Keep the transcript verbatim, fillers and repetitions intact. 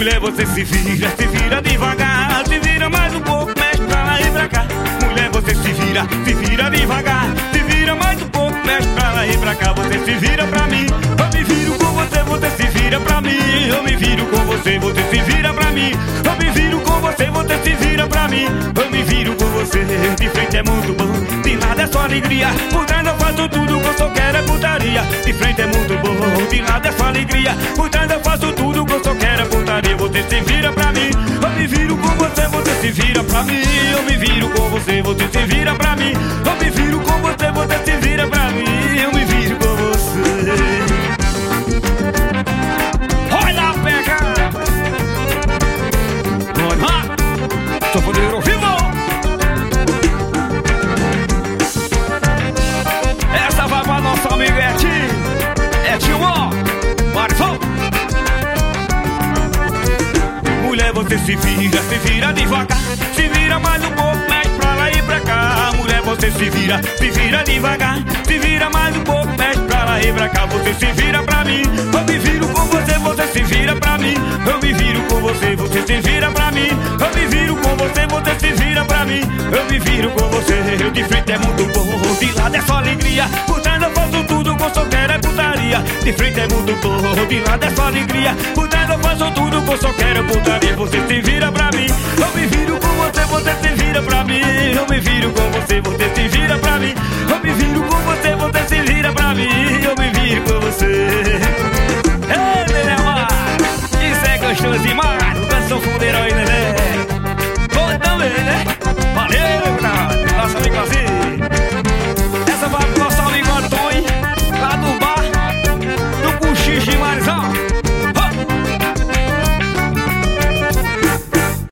Mulher, você se vira, se vira devagar, se vira mais um pouco, mexe pra lá e pra cá. Mulher, você se vira, se vira devagar, se vira mais um pouco, mexe pra lá e pra cá. Você se vira pra mim, eu me viro com você, você se vira pra mim. Eu me viro com você, você se vira pra mim. Eu me viro com você, você se vira pra mim. Eu me viro com você, de frente é muito bom, de lado é só alegria. Por trás eu faço tudo que eu só quero é putaria. De frente é muito bom, de lado é só alegria. Por trás eu faço tudo que eu só quero é putaria. Você se vira pra mim, eu me viro com você, você se vira pra mim. Eu me viro com você, você se vira pra mim. Eu me viro com você, você se vira pra mim. Eu me viro com você. Olha a pega. Olha, só poder ouvir. Essa vai pra nosso amigo Etinho. Etinho, ó, Marizão. Mulher, você se vira, se vira devagar, se vira mais um pouco, mexe pra lá e pra cá. Mulher, você se vira, se vira devagar, se vira mais um pouco, mexe pra lá e pra cá. Você se vira pra mim, eu me viro com você, você se vira pra mim. Eu me viro com você, você se vira pra mim. Eu me viro com você, você se vira pra mim. Eu me viro com você, eu de frente é muito bom, de lado é só alegria. Por trás eu faço tudo que eu só quero é putaria. De frente é muito bom, de lado é só alegria. Por trás eu faço tudo que eu só quero é putaria. Você se vira pra mim, eu me viro com você, você se vira pra mim. Eu me viro com você, você se vira pra mim. Eu me viro com você, você se vira pra mim. Eu me viro com você. Ei, meu amor, isso é gostoso demais. O canção fundo herói, né?